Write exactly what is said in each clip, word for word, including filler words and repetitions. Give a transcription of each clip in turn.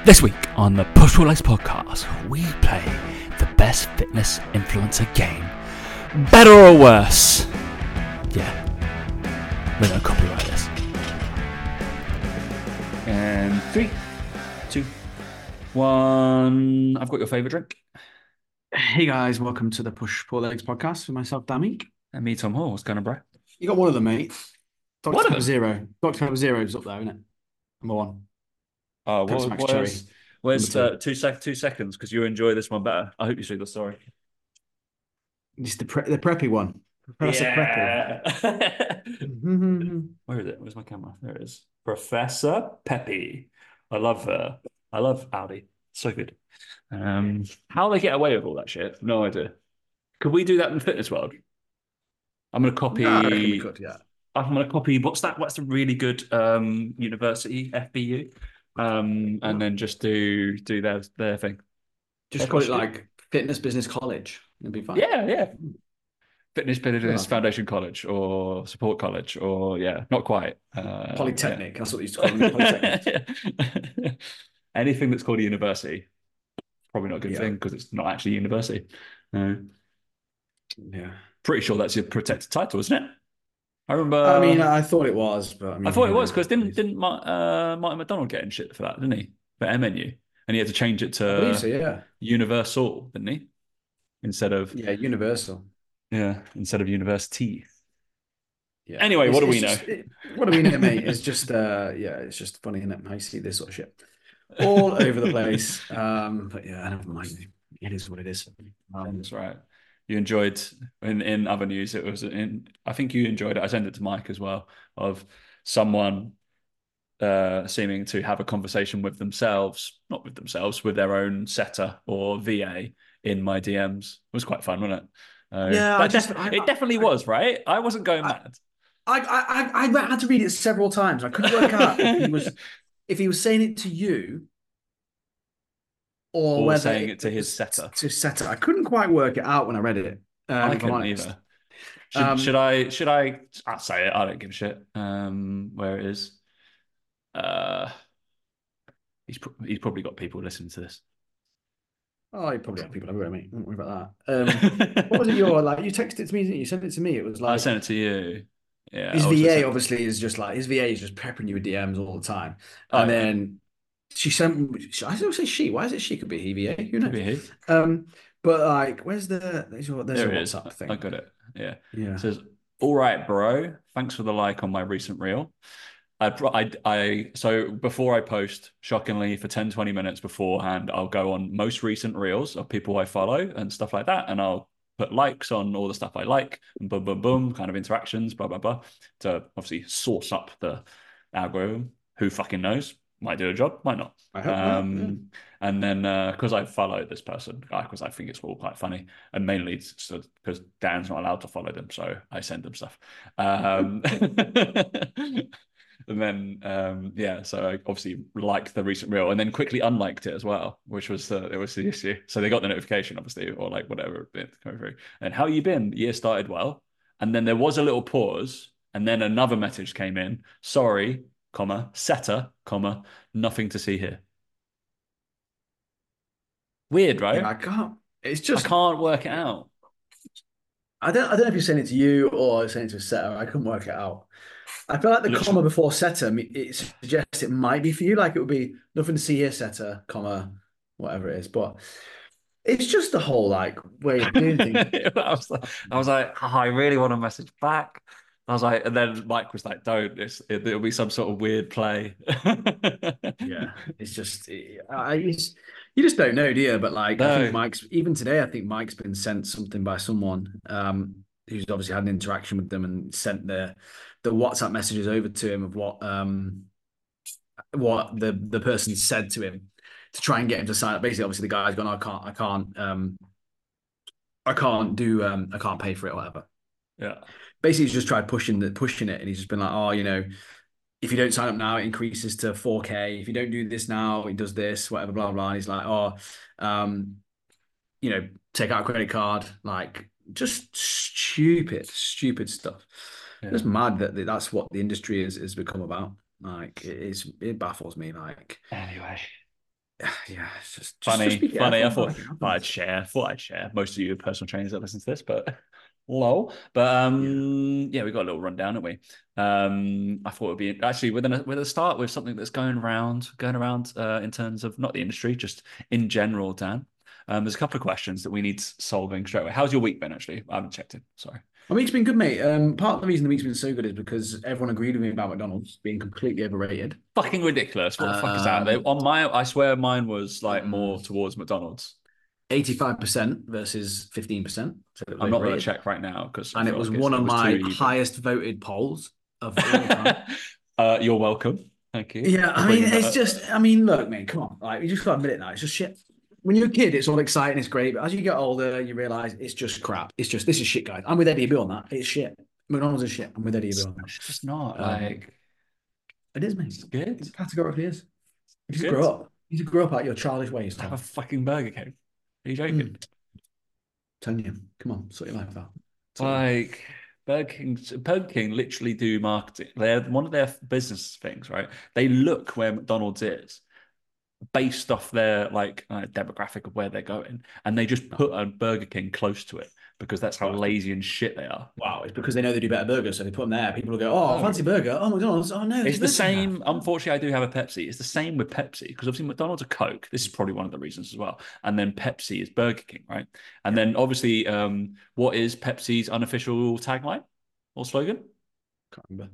This week on the Push Pull Legs podcast, we play the best fitness influencer game. Better or worse? Yeah, we're going to copyright this. And three, two, one. I've got your favourite drink. Hey guys, welcome to the Push Pull Legs podcast with myself, Damik. And me, Tom Hall. What's going on, bro? You got one of them, mate. One Doctor of Pepper them? Zero. Doctor Pepper Zero's up there, isn't it? Number one. Oh, Pepsi what, Max Cherry. where's, where's Number uh, two, sec- two seconds? Because you enjoy this one better. I hope you see the story. It's the, pre- the preppy one. Professor Yeah. Preppy. Where is it? Where's my camera? There it is. Professor Peppy. I love uh, I love Audi. So good. Um, how they get away with all that shit? No idea. Could we do that in the fitness world? I'm gonna copy. No, I reckon we could, yeah. I'm gonna copy. What's that? What's the really good um university F B U? Um, and then just do do their their thing. Just Their call it costume. like Fitness Business College. It'd be fine. Yeah, yeah. Fitness Business Yeah. Foundation College or Support College or yeah, not quite. Uh, Polytechnic, that's what they used to call it. Polytechnic. Anything that's called a university, probably not a good Yeah. thing because it's not actually a university. No. Yeah. Pretty sure that's your protected title, isn't it? I remember. I mean, I thought it was, but I mean, I thought it you was know, because didn't it's- didn't Ma- uh, Martin McDonald get in shit for that, didn't he? For M N U, and he had to change it I believe so, to yeah. Universal, didn't he? Instead of Yeah, Universal. yeah, instead of University. Yeah. Anyway, It's- what do it's we know? just- it- what do we know, mate? It's just, uh, yeah, it's just funny, isn't it? How you see this sort of shit all over the place. Um, but yeah, never mind. It is what it is. Um, That's right. You enjoyed in in other news. It was in. I think you enjoyed it. I sent it to Mike as well. Of someone uh, seeming to have a conversation with themselves, not with themselves, with their own setter or V A in my D Ms. It was quite fun, wasn't it? Uh, Yeah, that I just- def- I- it definitely I- was, right? I wasn't going I- mad. I, I, I, I had to read it several times. I couldn't work out if he was, if he was saying it to you or, Or whether saying it to his was setter. To setter. I couldn't quite work it out when I read it. Um, I if I'm couldn't honest. either. Should, Um, should I? Should I? I'll say it. I don't give a shit. Um, where it is. Uh, he's pro- he's probably got people listening to this. Oh, you probably have people everywhere, mate. Don't worry about that. Um, what was it your like? You texted it to me, didn't you? You sent it to me. It was I like sent it to you. Yeah. his I also V A sent- obviously is just like his V A is just peppering you with D Ms all the time. Oh, and yeah. then she sent I don't say she, why is it she could be he V A? Who knows? Could be he. Um, but like, where's the there's your there's There a it is. WhatsApp thing. I got it. Yeah. Yeah. It says, all right, bro. Thanks for the like on my recent reel. I, I, I, so before I post, shockingly, for ten, twenty minutes beforehand, I'll go on most recent reels of people I follow and stuff like that. And I'll put likes on all the stuff I like and boom, boom, boom, kind of interactions, blah, blah, blah, to obviously source up the algorithm. Who fucking knows? Might do a job, might not. I hope not, Um, yeah. And then because I follow this person, because I think it's all quite funny, and mainly because Dan's not allowed to follow them, so I send them stuff. Um, and then um, yeah, so I obviously liked the recent reel, and then quickly unliked it as well, which was the it was the issue. So they got the notification, obviously, or like whatever bit coming through. And how you been? The year started well, and then there was a little pause, and then another message came in. Sorry, comma setter, comma nothing to see here. Weird, right? Yeah, I can't. It's I just can't work it out. I don't I don't know if you're saying it to you or saying it to a setter. I couldn't work it out. I feel like the Literally. comma before setter, it suggests it might be for you. Like it would be nothing to see here, setter, comma, whatever it is. But it's just the whole like way of doing things. I was like, I was like, oh, I really want to message back. I was like, and then Mike was like, "Don't. It's, it, it'll be some sort of weird play." Yeah, it's just I it's, you just don't know, do you? But like I No. think Mike's even today, I think Mike's been sent something by someone um, who's obviously had an interaction with them and sent the the WhatsApp messages over to him of what um what the the person said to him to try and get him to sign up. Basically, obviously the guy's gone, I can't, I can't, um, I can't do, um, I can't pay for it or whatever. Yeah. Basically, he's just tried pushing the pushing it, and he's just been like, oh, you know, if you don't sign up now, it increases to four K. If you don't do this now, it does this, whatever, blah, blah. And he's like, oh, um, you know, take out a credit card, like just stupid, stupid stuff. Yeah. Just mad that that's what the industry is has become about. Like it is, it baffles me. Like Anyway, Yeah, it's just just just Funny, be funny. I careful. thought, Like, it thought I'd happens. share. Thought I'd share. Most of you are personal trainers that listen to this, but lol. But Yeah. um, yeah, we got a little rundown, haven't we? Um, I thought it'd be actually we're gonna we're gonna start with something that's going around, going around uh, in terms of not the industry, just in general, Dan. Um, there's a couple of questions that we need solving straight away. How's your week been, actually? I haven't checked it. Sorry. My week's been good, mate. Um, part of the reason the week's been so good is because everyone agreed with me about McDonald's being completely overrated. Fucking ridiculous. What the fuck is that? They, Um, on my, I swear mine was like um, more towards McDonald's. eighty-five percent versus fifteen percent said it was I'm not going to overrated. check right now because I And it feel was like it's, one it of was too my even. highest voted polls of all time. uh, you're welcome. Thank you Yeah, for I mean, bringing that it's up. just, I mean, look, man, come on. Like, you just got to admit it now. It's just shit. When you're a kid, it's all exciting, it's great. But as you get older, you realize it's just crap. It's just, this is shit, guys. I'm with Eddie Bill on that. It's shit. McDonald's is shit. I'm with Eddie Bill on It's just not that. Um, like it is, mate. it's good. It categorically is. You It's just good. grow up. You just grow up out your childish ways, Have a Tom. fucking Burger King. Are you joking? Mm, telling you. Come on, sort your life out. Sort your life. Like Burger King, Burger King literally do marketing. They're one of their business things, right? They look where McDonald's is based off their like uh, demographic of where they're going, and they just put a Burger King close to it because that's how Well, lazy and shit they are. wow, it's because they know they do better burgers, so they put them there. People will go, "Oh, No, fancy burger! Oh, McDonald's! Oh no, there's it's the Burger King there." same. Unfortunately, I do have a Pepsi. It's the same with Pepsi because obviously McDonald's are Coke. This is probably one of the reasons as well. And then Pepsi is Burger King, right? And Yeah, then obviously, um, what is Pepsi's unofficial tagline or slogan? can't remember.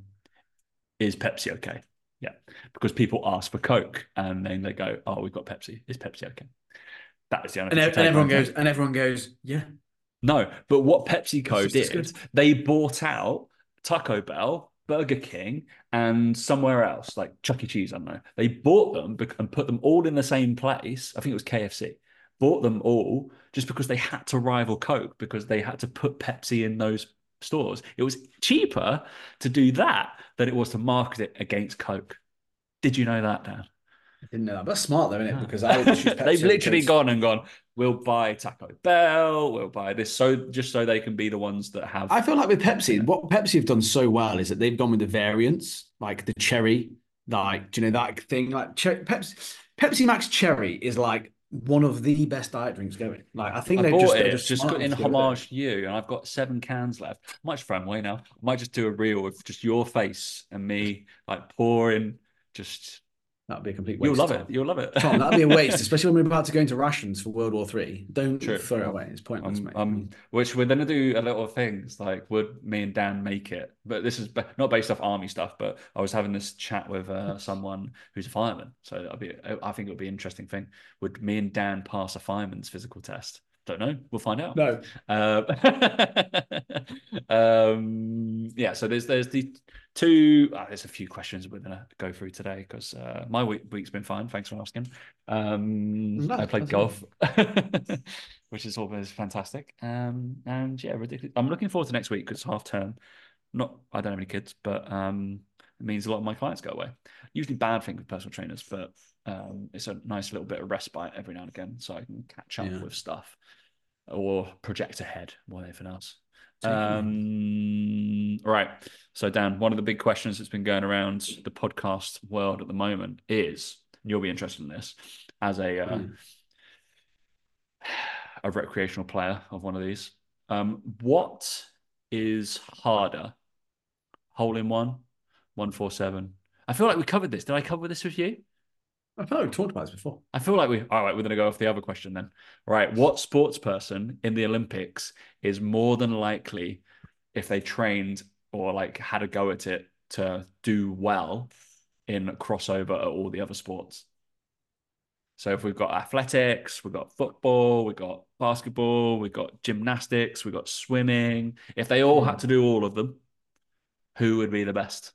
Is Pepsi okay? Yeah, because people ask for Coke and then they go, "Oh, we've got Pepsi. Is Pepsi okay?" That is the And, unofficial and everyone tagline, right? goes, and everyone goes, "Yeah, No, but what it's PepsiCo just as did, good." they bought out Taco Bell, Burger King, and somewhere else, like Chuck E. Cheese, I don't know. They bought them and put them all in the same place. I think it was K F C. Bought them all just because they had to rival Coke because they had to put Pepsi in those stores. It was cheaper to do that than it was to market it against Coke. Did you know that, Dan? I didn't know that. But that's smart though, isn't it? No. Because I would just use They've Pepsi over literally Cokes. gone and gone, we'll buy Taco Bell, we'll buy this, so just so they can be the ones that have, I feel like with you Pepsi, know. what Pepsi have done so well is that they've gone with the variants, like the cherry, like do you know that thing? Like cher- Pepsi, Pepsi Max Cherry is like one of the best diet drinks going. Like I think I they've bought just they're it just just smart enough in to go with it. homage to you, and I've got seven cans left. I might just throw them away now. I might just do a reel with just your face and me like pouring. Just That'd be a complete you'll waste, love it. Tom. You'll love it. Tom, that'd be a waste, especially when we're about to go into rations for World War Three. Don't True. throw it away. It's pointless, Um, mate. um, which we're gonna do a little things like would me and Dan make it? But this is be- not based off army stuff. But I was having this chat with uh, someone who's a fireman, so that'd be I think it would be an interesting thing. Would me and Dan pass a fireman's physical test? Don't know. We'll find out. No. Uh, um, yeah. So there's there's the two. Uh, there's a few questions we're gonna go through today because uh, my week, week's been fine. Thanks for asking. Um, No, I played that's it. golf, which is always fantastic. Um, and yeah, ridiculous. I'm looking forward to next week because it's half term. Not, I don't have any kids, but um, it means a lot of my clients go away. Usually bad thing with personal trainers, but um, it's a nice little bit of respite every now and again, so I can catch up Yeah. with stuff or project ahead more than anything else. Take it easy. Um, right. So, Dan, one of the big questions that's been going around the podcast world at the moment is, and you'll be interested in this, as a uh, Mm. a recreational player of one of these. Um, what is harder, hole in one, one four seven? I feel like we covered this. Did I cover this with you? I feel like we've talked about this before. I feel like we. All right, we're going to go off the other question then. All right, what sports person in the Olympics is more than likely, if they trained or like had a go at it, to do well in crossover at all the other sports? So if we've got athletics, we've got football, we've got basketball, we've got gymnastics, we've got swimming. If they all had Mm. to do all of them, who would be the best?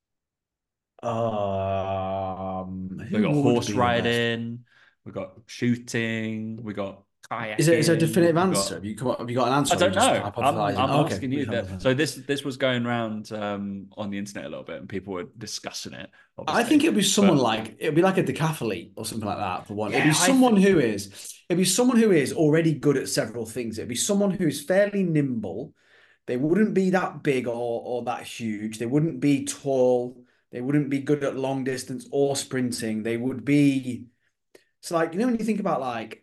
Um, We've who got would horse be the best? riding, we've got shooting, we've got Is there is there a kayaking, definitive we've answer? got. Have you come up, have you got an answer I or are you don't just know. I'm hypothesizing? I'm Oh, okay. asking We you can that. So hypothesize. this this was going around um, on the internet a little bit, and people were discussing it, I think obviously. it'd be someone But like it'd be like a decathlete or something like that for one. It'd be yeah, I someone th- who is it'd be someone who is already good at several things. It'd be someone who's fairly nimble. They wouldn't be that big or or that huge. They wouldn't be tall. They wouldn't be good at long distance or sprinting. They would be So like you know when you think about like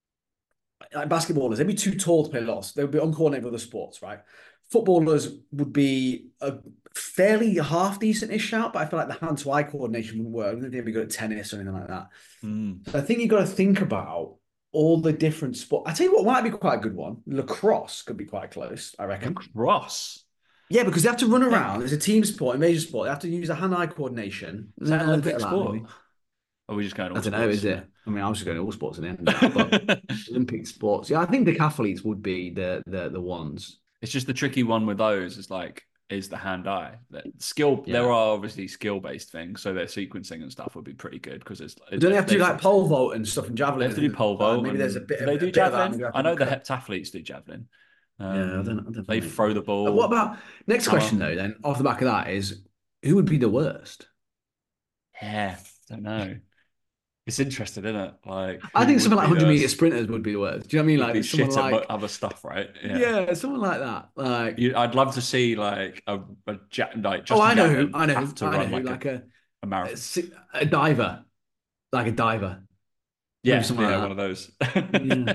like basketballers, they'd be too tall to play loss. They would be uncoordinated with other sports, right? Footballers would be a fairly half decent-ish shout, but I feel like the hand-to-eye coordination wouldn't work. I don't think they'd be good at tennis or anything like that. Mm. So I think you've got to think about all the different sports. I tell you what might be quite a good one. Lacrosse could be quite close, I reckon. Lacrosse. Yeah, because they have to run around. Heck, It's a team sport, a major sport. They have to use the hand-eye coordination. is that A an little bit Olympic of that, sport? maybe. Are we just going I all don't know, sports? is it? I mean, I was just going to all sports at the end of that, but Olympic sports. Yeah, I think decathletes would be the the the ones. It's just the tricky one with those is like is the hand eye that skill. There Yeah. are obviously skill based things, so their sequencing and stuff would be pretty good because it's But don't they have to they do like pole vault and stuff and they javelin? have to do And pole uh, vault maybe there's a and bit do of they a do bit of that. javelin? Maybe I have I to know look the at. heptathletes do javelin. Yeah, I don't, I Um, don't they think. throw the Uh, What ball. about next Hammer. question though? Then off the back of that is who would be the worst? Yeah, don't know. It's interesting, isn't it? Like, I who think would someone like be the hundred meter worst? sprinters would be the worst. Do you know what I mean? Would be Like someone shit at mo- like other stuff, right? Yeah. yeah, someone like that. Like You, I'd love to see like a, a ja- like oh, Justin I know who. Gatlin I know have who. to I know run who. like a, Like a a a, marathon. si- a diver, like a diver. Maybe Yeah, something yeah, like one of that. those. Yeah.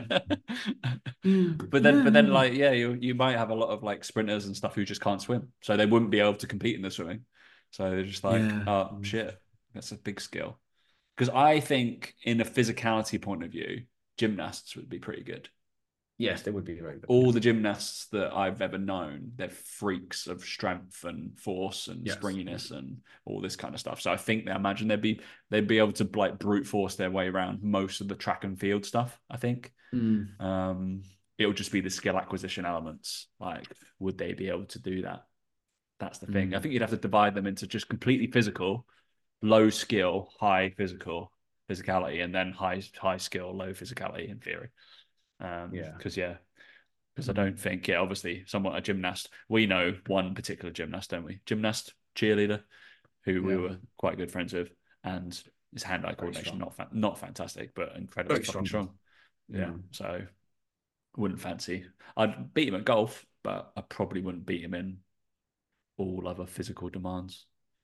Yeah. But then, Yeah. but then, Yeah. like, yeah, you you might have a lot of like sprinters and stuff who just can't swim, so they wouldn't be able to compete in the swimming. So they're just like, Yeah. oh shit, that's a big skill. Because I think, in a physicality point of view, gymnasts would be pretty good. Yes, they would be very good. All the gymnasts that I've ever known, they're freaks of strength and force and Yes. springiness and all this kind of stuff. So I think they imagine they'd be they'd be able to like brute force their way around most of the track and field stuff. I think. Mm. Um, it'll just be the skill acquisition elements. Like, would they be able to do that? That's the thing. I Mm. think you'd have to divide them into just completely physical, low skill, high physical physicality, and then high high skill, low physicality in theory. Um, Yeah. because yeah, because I Mm. don't think yeah, obviously, someone a gymnast. We know one particular gymnast, don't we? Gymnast, cheerleader, who we Yeah. were quite good friends with, and his hand-eye Very coordination strong. not fa- not fantastic, but incredibly Very fucking strong. strong. Yeah, Yeah. so wouldn't fancy. I'd beat him at golf, but I probably wouldn't beat him in all other physical demands.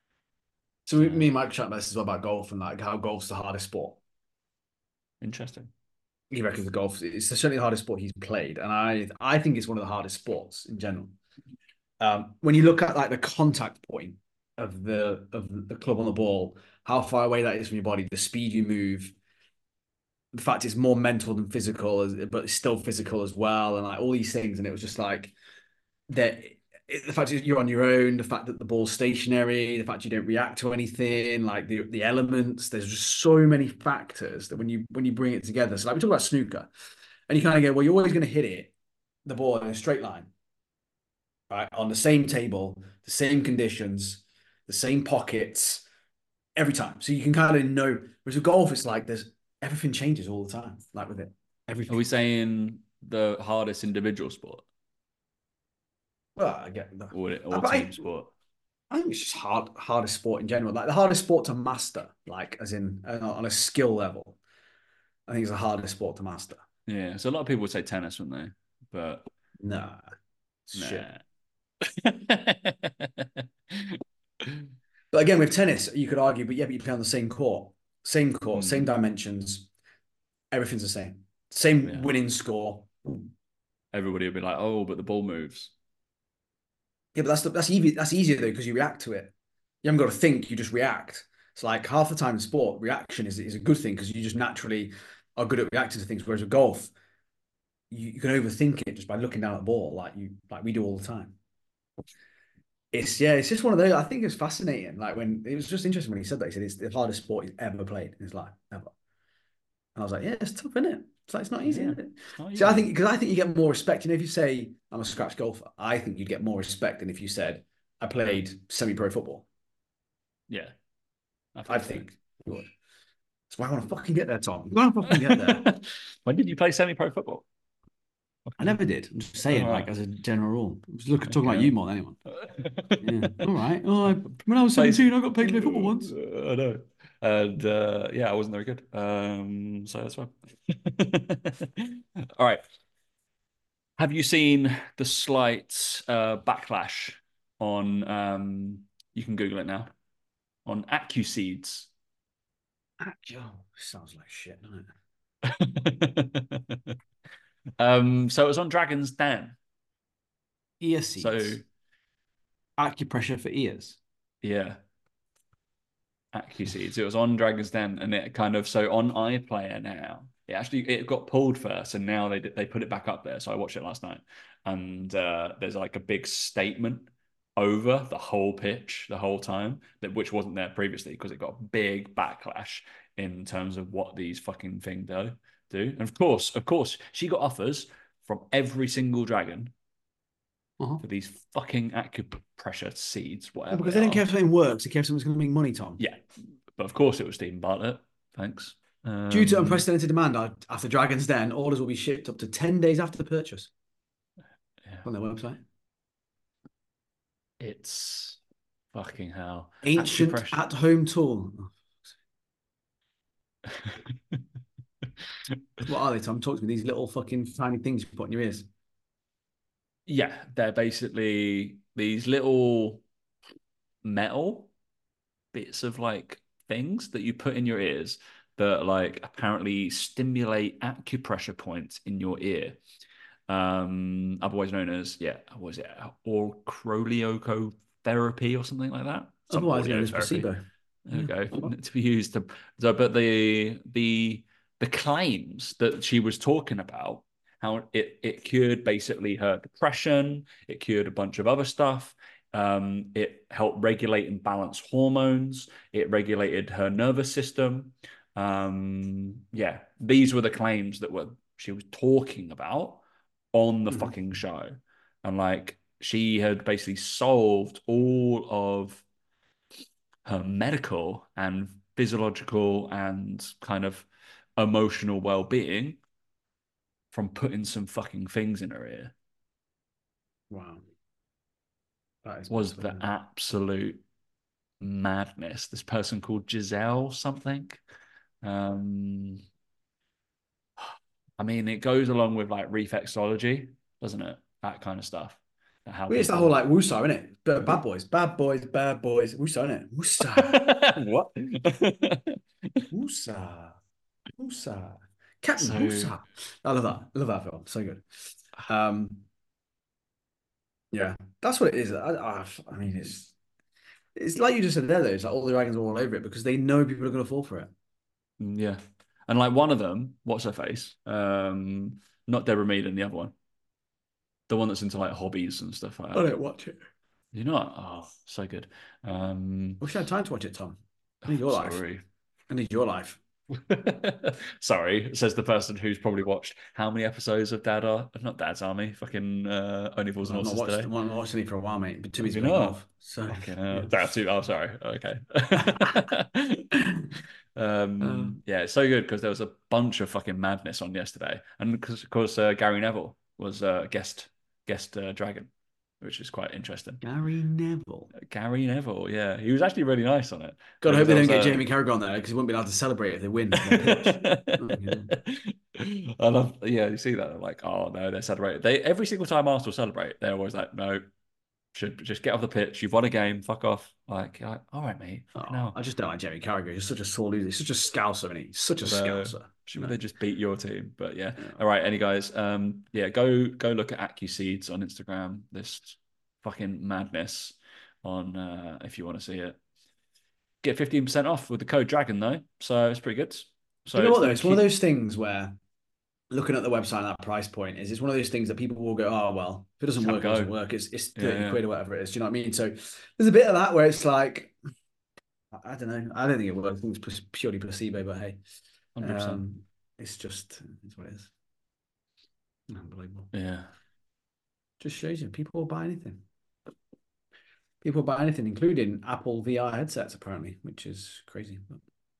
So So we, me and Mike chat about this as well about golf and like how golf's the hardest sport. interesting. He reckons the golf it's certainly the hardest sport he's played, and I I think it's one of the hardest sports in general. Um, when you look at like the contact point of the of the club on the ball, how far away that is from your body, the speed you move, the fact it's more mental than physical, but it's still physical as well, and like all these things, and it was just like that. The fact that you're on your own, the fact that the ball's stationary, the fact you don't react to anything, like the the elements. There's just so many factors that when you when you bring it together. So like we talk about snooker, and you kind of go, well, you're always going to hit it the ball in a straight line, right, on the same table, the same conditions, the same pockets every time. So you can kind of know. Whereas with golf, it's like there's everything changes all the time. Like with it, Are we everything. saying the hardest individual sport Well, I get that. or or But I, team sport? I think it's just hard, hardest sport in general. Like the hardest sport to master, like as in uh, on a skill level. I think it's the hardest sport to master. Yeah, so a lot of people would say tennis, wouldn't they? But Nah, shit. nah. But again, with tennis, you could argue, but yeah, but you play on the same court, same court, same Hmm. dimensions. Everything's the same. Same Yeah. winning score. Everybody would be like, "Oh, but the ball moves." Yeah, but that's the, that's easy. That's easier though because you react to it. You haven't got to think; you just react. It's like half the time in sport, reaction is is a good thing because you just naturally are good at reacting to things. Whereas with golf, you, you can overthink it just by looking down at the ball, like you like we do all the time. It's yeah, it's just one of those. I think it's fascinating. Like when it was just interesting when he said that. He said it's the hardest sport he's ever played in his life, ever. And I was like, yeah, it's tough, isn't it? It's like it's not easy, Yeah, is it? it's not So I easy. think because I think you get more respect. You know, if you say I'm a scratch golfer, I think you'd get more respect than if you said I played semi-pro football. Yeah, I I think so. think you would. That's why I want to fucking get there, Tom. I want to fucking get there. When did you play semi-pro football? I never did. I'm just All saying, like right. as a general rule. I was looking talking about Okay. you more than anyone. Yeah. All right. Oh, I, when I was Plays. seventeen, I got paid to play football once. I know. And uh, yeah, I wasn't very good. Um, so that's fine. All right. Have you seen the slight uh, backlash on? Um, you can Google it now on AccuSeeds. Oh, sounds like shit, doesn't Um, so it was on Dragon's Den. it? Ear So seeds. Acupressure for ears. yeah, AccuSeeds. It was on Dragon's Den, and it kind of so on iPlayer now. It actually it got pulled first, and now they they put it back up there. So I watched it last night, and uh, there's like a big statement over the whole pitch the whole time that which wasn't there previously because it got a big backlash in terms of what these fucking thing do do. And of course, of course, she got offers from every single dragon Uh-huh. for these fucking acupressure seeds, Well, whatever because they they didn't care are. if something works, they care if someone's going to make money, Tom. Yeah, but of course it was Stephen Bartlett. Thanks. Due to Um, unprecedented demand after Dragon's Den, orders will be shipped up to ten days after the purchase yeah, on their website. it's fucking hell. Ancient Acupressure. at-home tool. What are they, Tom? Talk to me. These little fucking tiny things you put in your ears. Yeah, they're basically these little metal bits of like things that you put in your ears that like apparently stimulate acupressure points in your ear. Um, otherwise known as yeah, what was it or croliocotherapy or something like that? Some Otherwise known audio as therapy. placebo. There we Yeah. go. To be used to so, but the the the claims that she was talking about, how it it cured basically her depression, it cured a bunch of other stuff. Um, it helped regulate and balance hormones. It regulated her nervous system. Um, yeah, these were the claims that were she was talking about on the Mhm. fucking show, and like she had basically solved all of her medical and physiological and kind of emotional well-being from putting some fucking things in her ear Wow. That is was messed up, the isn't it? absolute madness. This person called Giselle something. Um, I mean, it goes along with like reflexology, doesn't it? That kind of stuff. How Well, it's that whole people. like woosah, isn't it? Bad boys, bad boys, bad boys. Woosah, isn't it? Woosah, What? woosah, woosah. Captain So Woosah. I love that. I love that film. So good. Um, yeah, that's what it is. I, I, I mean, it's it's like you just said there, though. It's like all the dragons are all over it because they know people are going to fall for it. yeah, and like one of them, what's her face? Um, not Deborah Mead and the other one, the one that's into like hobbies and stuff like I that. don't watch it. You know what? Oh, so good. Um, I wish I had time to watch it, Tom. I need your life. sorry. I need your life. Sorry, says the person who's probably watched how many episodes of Dad Ar not Dad's Army, fucking uh, Only Fools and Well, I've not Horses watched. today. I've not watched any for a while, mate. Been too Have busy you playing not? golf. So Fucking uh, yeah. that's too. Oh, sorry. Okay. Uh, um, yeah, it's so good because there was a bunch of fucking madness on yesterday, and because of course uh, Gary Neville was a uh, guest guest uh, dragon, which is quite interesting. Gary Neville. Gary Neville, yeah, he was actually really nice on it God, I because hope they there don't was get a. Jamie Carragher on there because he won't be allowed to celebrate if they win on the pitch. Okay. I love, yeah, you see that, like, oh no, they're celebrating. They every single time Arsenal celebrate, they're always like, no, should just get off the pitch. You've won a game, fuck off. Like, you're like, all right, mate, fucking Oh, hell. I just don't like Jamie Carragher. He's such a sore loser. He's such a scouser, isn't he? He's such a Although, scouser. should No. they just beat your team? But yeah, Yeah. all right, any guys, um, yeah, go go look at AccuSeeds on Instagram. This fucking madness on uh, if you want to see it. Get fifteen percent off with the code Dragon though, so it's pretty good. Do So you know it's what though? the It's one of key. those things where looking at the website and that price point is it's one of those things that people will go, oh well, if it doesn't Have a work, it doesn't go. work. It's it's Yeah, thirty yeah, quid or whatever it is. Do you know what I mean? So there's a bit of that where it's like, I don't know. I don't think it works. I think it's purely placebo, but hey, one hundred percent. um, it's just it's what it is. Unbelievable. Yeah. Just shows you people will buy anything. People buy anything, including Apple V R headsets, apparently, which is crazy. But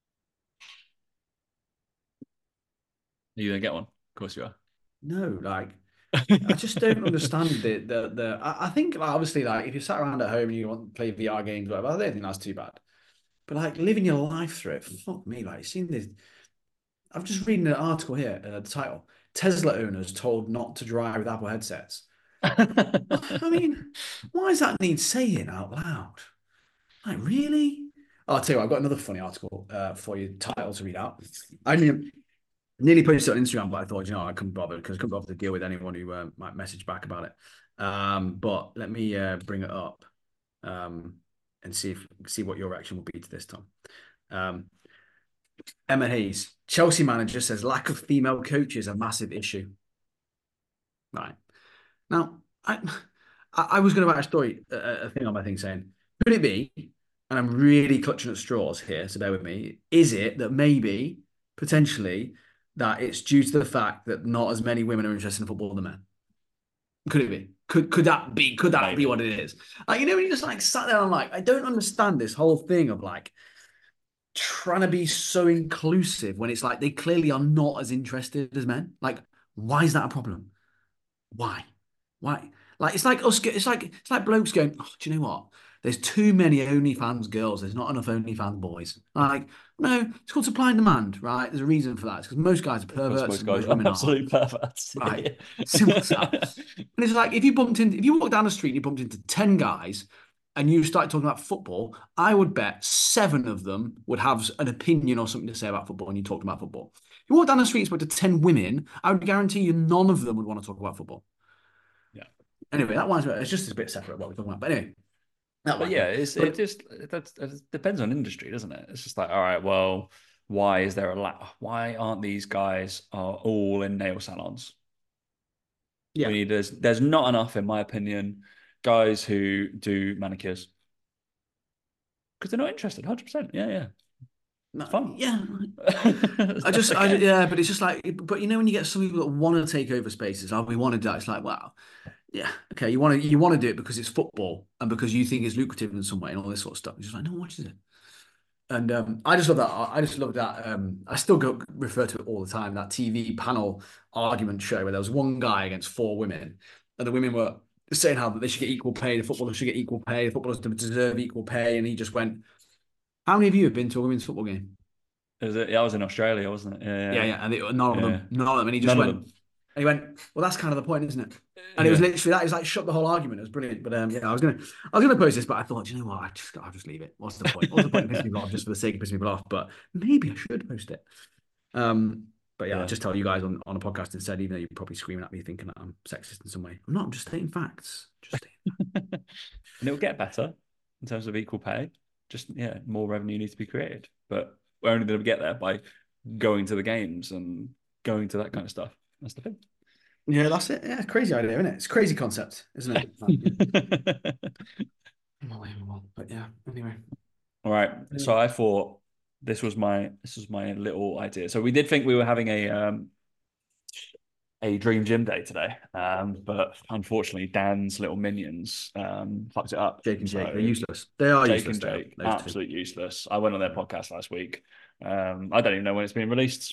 Are you gonna get one? Of course you are. no, like I just don't understand the the the. I, I think like, obviously like if you sat around at home and you want to play V R games, whatever, I don't think that's too bad. But like living your life through it, fuck me, like seeing this. I'm just reading an article here. Uh, the title: Tesla owners told not to drive with Apple headsets. I mean, why does that need saying out loud? Like, really? I'll tell you what, I've got another funny article uh, for you, title to read out. I nearly, nearly posted it on Instagram, but I thought, you know, I couldn't bother because I couldn't bother to deal with anyone who uh, might message back about it. Um, but let me uh, bring it up um, and see if see what your reaction will be to this, Tom. Um, Emma Hayes, Chelsea manager, says lack of female coaches a massive issue. Right. Now, I I was going to write a story, a, a thing on my thing saying, could it be, and I'm really clutching at straws here, so bear with me, is it that maybe, potentially, that it's due to the fact that not as many women are interested in football than men? Could it be? Could could that be? Could that maybe. be what it is? Like, you know, when you just like sat there and like, I don't understand this whole thing of like, trying to be so inclusive when it's like they clearly are not as interested as men. Like, why is that a problem? Why? Why? Like, it's like us. It's like it's like blokes going, oh, do you know what? There's too many OnlyFans girls. There's not enough OnlyFans boys. Like, no, it's called supply and demand, right? There's a reason for that. It's because most guys are perverts. Most and guys most are women absolute are. perverts. Right. Simple as that. And it's like if you bumped in, if you walked down the street and you bumped into ten guys and you started talking about football, I would bet seven of them would have an opinion or something to say about football when you talked about football. If you walk down the street and spoke to ten women, I would guarantee you none of them would want to talk about football. Yeah. Anyway, that one's it's just a bit separate what we're talking about. But anyway, that But yeah, it's but, it just that it depends on industry, doesn't it? It's just like, all right, well, why is there a lack? Why aren't these guys are all in nail salons? yeah, We need there's there's not enough, in my opinion, guys who do manicures because they're not interested. one hundred percent. Yeah, yeah, no, it's fun. yeah. I just, I, okay. yeah, but it's just like, but you know, when you get some people that want to take over spaces, oh, we want to do that. It's like, wow, yeah, okay, you want to, you want to do it because it's football and because you think it's lucrative in some way and all this sort of stuff. It's just like, no one watches it. And um, I just love that. I just love that. Um, I still go refer to it all the time. That T V panel argument show where there was one guy against four women, and the women were saying how they should get equal pay. The footballers should get equal pay. The footballers deserve equal pay. And he just went, "How many of you have been to a women's football game?" Is it? Yeah, I was in Australia, wasn't it? Yeah, Yeah, yeah, yeah. And it, none of yeah. them, none of them. And he just None of went, them. and he went, "Well, that's kind of the point, isn't it?" And it was Yeah. literally that. It was like shut the whole argument. It was brilliant. But um, yeah, I was gonna, I was gonna post this, but I thought, you know what? I just, I'll just leave it. What's the point? What's the point of pissing people off just for the sake of pissing people off? But maybe I should post it. Um, but yeah, I'll Yeah. just tell you guys on, on a podcast instead, even though you're probably screaming at me thinking that I'm sexist in some way. I'm not. I'm just stating facts. Just stating. And it'll get better in terms of equal pay. Just yeah, more revenue needs to be created, but we're only going to get there by going to the games and going to that kind of stuff. That's the thing. Yeah, that's it. Yeah, crazy idea, isn't it? It's a crazy concept, isn't it? Unbelievable. But yeah, anyway. All right. So I thought this was my this was my little idea. So we did think we were having a um a dream gym day today, um, but unfortunately Dan's little minions um fucked it up. Jake and Jake, so they're useless. They are Jake useless. and Jake, Those absolute two. useless. I went on their podcast last week. Um, I don't even know when it's being released.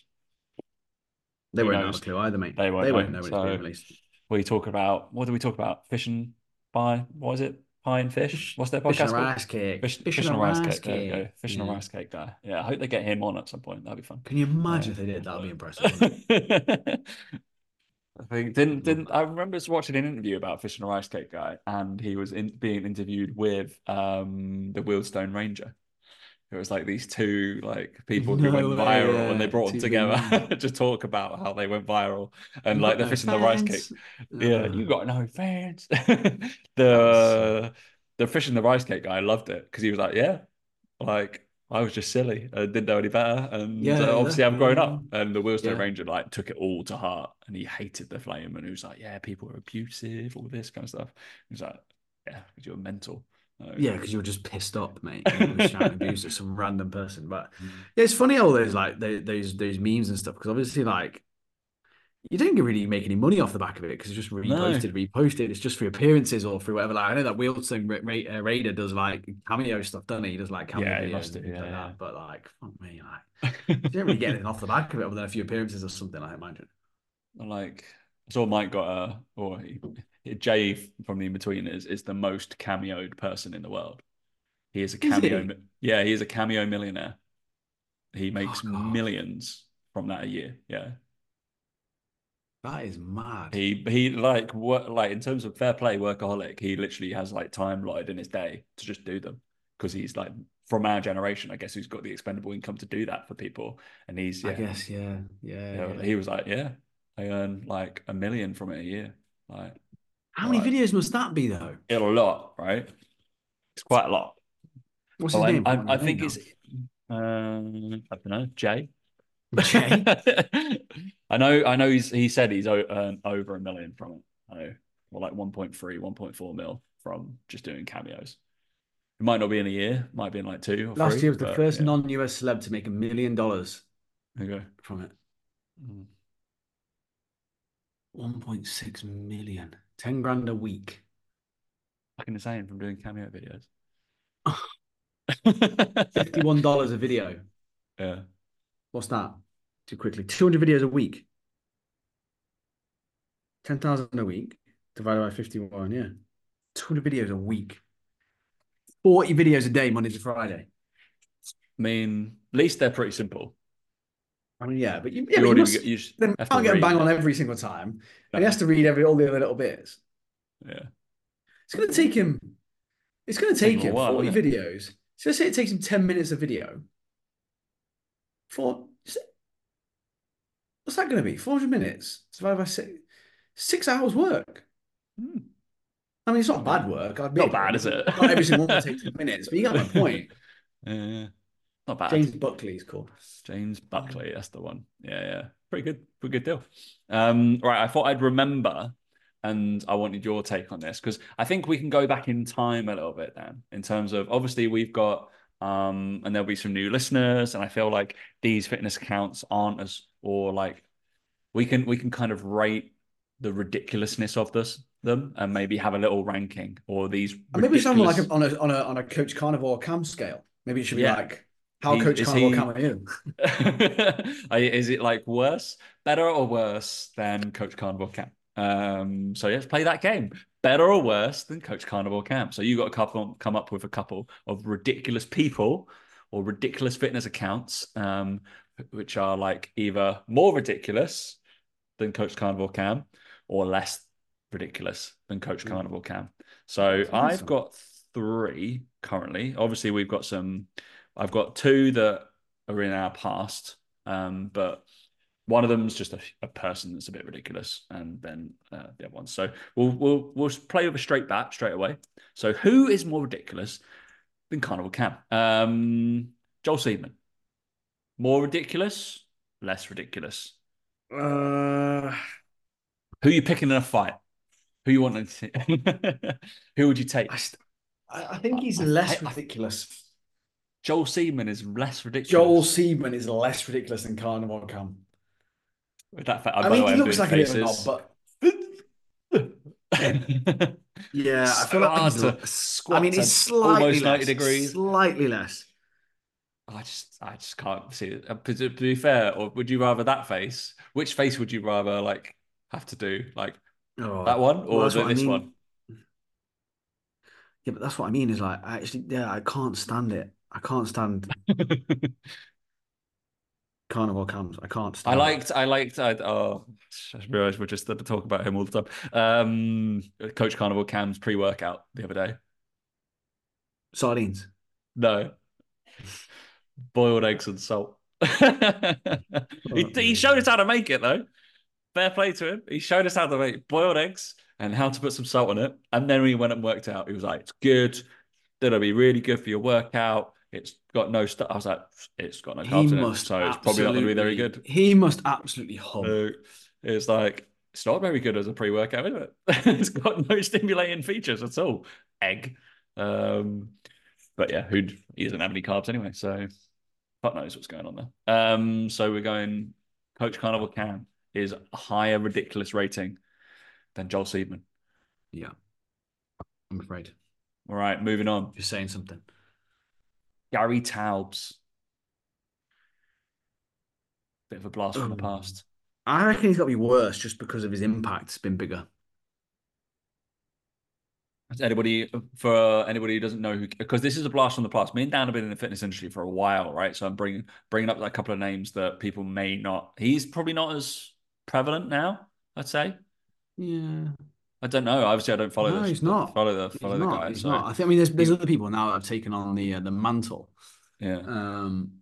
They Who won't have knows? a clue either, mate. They won't They know. won't know when it's being So released. we talk about what do we talk about? Fish and pie. What is it? Pie and fish. What's their Fish and podcast a called? rice cake. Fish, Fish, fish and and a a rice rice cake. There we go. cake. Fish and a Yeah. rice cake guy. Yeah, I hope they get him on at some point. That'd be fun. Can you imagine Uh, if they did? That'd be impressive, wouldn't I think didn't it? didn't I remember watching an interview about Fish and a Rice Cake guy, and he was in, being interviewed with um the Wheelstone Ranger. It was like these two like people who went No way, viral, and they yeah. brought them Two big men. together to talk about how they went viral, and You like got the no Fish and the Rice Cake. fans. Yeah, Uh, you got no fans. that is so. the the Fish and the Rice Cake guy loved it because he was like, yeah, like I was just silly. I didn't know any better, and Yeah, uh, yeah, obviously I'm growing yeah. up. And the Wheelstone Yeah. Ranger like took it all to heart, and he hated the flame, and he was like, yeah, people are abusive, all this kind of stuff. He was like, yeah, because you're mental. Yeah, Um, because you were just pissed up, mate. You were shouting abuse at some random person. But yeah, it's funny all those like those those memes and stuff because obviously like you don't really make any money off the back of it because it's just no, reposted, reposted. It's just for appearances or for whatever. Like I know that Wheelstone Ra- Ra- uh, Raider does like cameo stuff, doesn't he? He does like cameo yeah, he videos lost and it. things like Yeah, that. But like, fuck me, like yeah. you don't really get anything off the back of it other than a few appearances or something. I imagine. Like I saw Mike got a or he, Jay from the In-Betweeners is the most cameoed person in the world. He is a Is cameo. he? Yeah, he is a cameo millionaire. He makes Fuck off. millions from that a year. Yeah. That is mad. He he like work like in terms of fair play workaholic, he literally has like time allotted in his day to just do them because he's like from our generation, I guess, who's got the expendable income to do that for people. And he's, I yeah, guess, yeah, yeah, you know, yeah. he was like, yeah, I earn like a million from it a year. Like, How all many right, videos must that be though? it's a lot, right? It's quite a lot. What's Oh, his and name? I I, want I his name think now. it's, um, I don't know, Jay. Jay. I know, I know. He's he said he's o- earned over a million from it. I know, or like one point three, one point four mil from just doing cameos. It might not be in a year, might be in like two or Last three, year was the but first yeah, non-U S celeb to make a million dollars there you go. from it. Mm. one point six million. ten grand a week. Fucking insane from doing cameo videos. fifty-one dollars a video. Yeah, What's that? Too quickly. two hundred videos a week. ten thousand a week divided by fifty-one. Yeah. two hundred videos a week. forty videos a day, Monday to Friday. I mean, at least they're pretty simple. I mean, yeah, but you, yeah, You but you already must you just then have to can't get a bang read. on every single time. And he has No, to read every all the other little bits. yeah, It's gonna take him, it's gonna take take them a him while, forty isn't it? videos. So let's say it takes him ten minutes a video. For what's that gonna be? four hundred minutes divided by six, six hours work. Hmm. I mean, it's not Not bad. bad work, I Not admit bad, it. is it? Not every single one will take ten minutes, but you get my point. Yeah, not bad. James Buckley is called. James Buckley, that's the one. Yeah, yeah. Pretty good. Pretty good deal. Um, right, I thought I'd remember, and I wanted your take on this because I think we can go back in time a little bit, Dan, in terms of obviously we've got um, and there'll be some new listeners, and I feel like these fitness accounts aren't as or like we can we can kind of rate the ridiculousness of this them and maybe have a little ranking or these And maybe something like ridiculous. a, on a on a on a Coach Carnivore cam scale. Maybe it should be Yeah, like how he Coach is Carnivore cam he are you? Is it like worse, better or worse than Coach Carnival Camp? Um, so let's play that game. Better or worse than Coach Carnival Camp? So you got a couple, come up with a couple of ridiculous people or ridiculous fitness accounts, um, which are like either more ridiculous than Coach Carnival Camp or less ridiculous than Coach Ooh, Carnival Camp. I'll So find I've some. got three currently. Obviously, we've got some. I've got two that are in our past, um, but one of them's just a, a person that's a bit ridiculous, and then uh, the other one. So we'll we'll we'll play with a straight bat straight away. So who is more ridiculous than Carnival Cam? Um, Joel Seedman. More ridiculous, less ridiculous. Uh, Who are you picking in a fight? Who you want to see? Who would you I, take? st- I I think I, he's I, less I, ridiculous. Joel Seaman is less Joel ridiculous. Seaman is less ridiculous than Carnivore Cam. With that fact, I by the mean, way, he I'm looks doing like a bit of a knob, faces. but yeah, I So feel like hard he's. to I squat mean, he's to slightly almost ninety less, degrees. slightly less. I just, I just can't see it. Uh, To, to be fair, or would you rather that face? Which face would you rather like have to do, like Oh, that one well, or that's the, what I this mean. one? Yeah, but that's what I mean is like, I actually, yeah, I can't stand it. I can't stand Carnival Cams. I can't I stand it. liked, I liked, I, oh, I just realized we're just talk about him all the time. Um, Coach Carnival Cam's pre-workout the other day. Sardines. No, boiled eggs and salt. he, Fuck he showed me. us how to make it though. Fair play to him. He showed us how to make boiled eggs and how to put some salt on it. And then we went and worked out. He was like, it's good. That'll be really good for your workout. It's got no stuff. I was like, it's got no He carbs in it. must So it's probably not going to be very absolutely, good. he must absolutely hum. So it's like, it's not very good as a pre-workout, is it? It's got no stimulating features at all. Egg. Um, but yeah, who he doesn't have any carbs anyway, so fuck knows what's going on there. Um, so we're going Coach Carnival Cam is a higher ridiculous rating than Joel Seedman. Yeah, I'm afraid. All right, moving on. You're saying something. Gary Taubes. Bit of a blast from the Oh, past. I reckon he's got to be worse just because of his impact's been bigger. Anybody for anybody who doesn't know who, because this is a blast from the past. Me and Dan have been in the fitness industry for a while, right? So I'm bringing bringing up a couple of names that people may not. He's probably not as prevalent now, I'd say. Yeah. I don't know. Obviously, I don't follow No, the, he's the not. follow the He's follow the not. guy. He's So not. I think. I mean, there's there's he, other people now that have taken on the uh, the mantle. yeah, Um,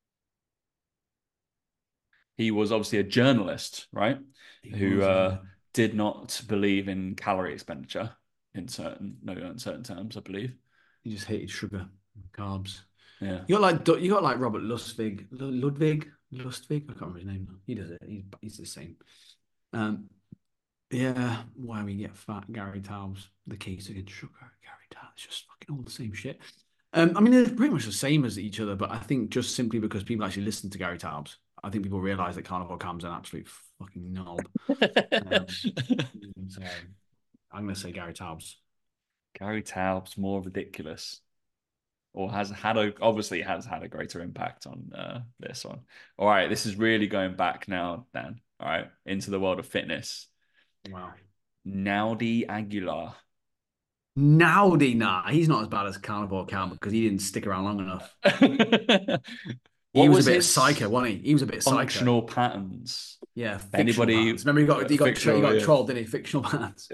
he was obviously a journalist, right? he Who was. Yeah. uh, did not believe in calorie expenditure in certain no uncertain terms, I believe. He just hated sugar, and carbs. Yeah. You got like Du- you got like Robert Lustig, Lu- Ludwig, Lustig. I can't remember his name now. He does it. He's he's the same. Um, yeah. Why we get fat? Gary Taubes. The case against sugar. Gary Taubes. It's just fucking all the same shit. Um, I mean, they're pretty much the same as each other, but I think just simply because people actually listen to Gary Taubes, I think people realize that Carnival Cam's an absolute fucking knob. Um, so I'm gonna say Gary Taubes. Gary Taubes more ridiculous, or has had a obviously has had a greater impact on uh, this one. All right, this is really going back now, Dan. All right, into the world of fitness. Wow. Naudi Aguilar. Nowdy, nah, he's not as bad as Carnival Cam because he didn't stick around long enough. He What was a was bit of psycho, his wasn't he? He was a bit psycho. functional patterns? Yeah, If fictional anybody bands. Remember, he got uh, he got he fictional, got yeah. trolled, didn't he? Fictional bands.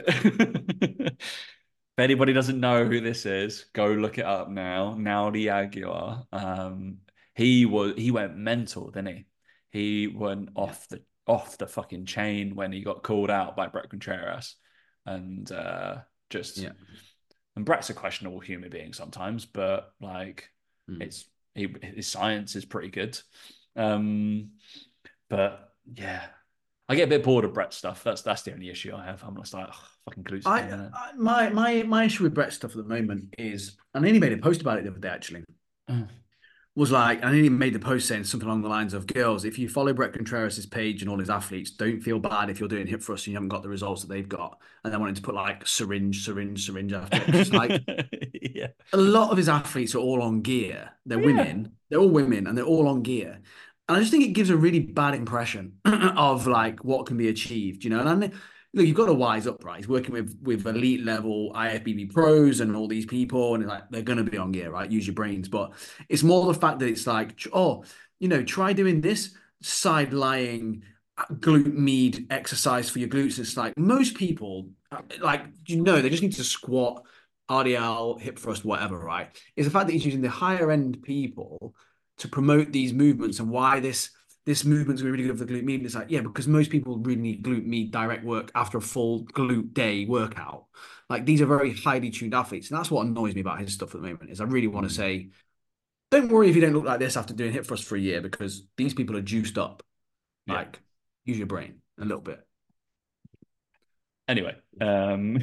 If anybody doesn't know who this is, go look it up now. Naudi Aguilar. Um, he was he went mental, didn't he? He went Yeah, off the off the fucking chain when he got called out by Brett Contreras, and uh, just yeah. and Brett's a questionable human being sometimes, but like Mm. it's he his science is pretty good. Um, but yeah, I get a bit bored of Brett's stuff. That's that's the only issue I have. I'm just like, oh, fucking glutes again, I, innit? I my my my issue with Brett stuff at the moment is, and I only made a post about it the other day actually. Was like, I nearly made the post saying something along the lines of, girls, if you follow Brett Contreras' page and all his athletes, don't feel bad if you're doing hip thrusts and you haven't got the results that they've got. And then wanting to put like syringe, syringe, syringe after it. It's just like Yeah. a lot of his athletes are all on gear. They're Oh, yeah. women, they're all women and they're all on gear. And I just think it gives a really bad impression of like what can be achieved, you know. And I, look, you've got to wise up, right? He's working with with elite level I F B B pros and all these people, and like they're going to be on gear, right? Use your brains, but it's more the fact that it's like, oh, you know, try doing this side lying glute med exercise for your glutes. It's like most people, like you know, they just need to squat, R D L, hip thrust, whatever, right? Is the fact that he's using the higher end people to promote these movements and why this this movement's really good for the glute med. It's like, yeah, because most people really need glute med direct work after a full glute day workout. Like these are very highly tuned athletes. And that's what annoys me about his stuff at the moment is I really want to Mm. say, don't worry if you don't look like this after doing hip thrust for a year because these people are juiced up. Yeah. Like, use your brain a little bit. Anyway, um,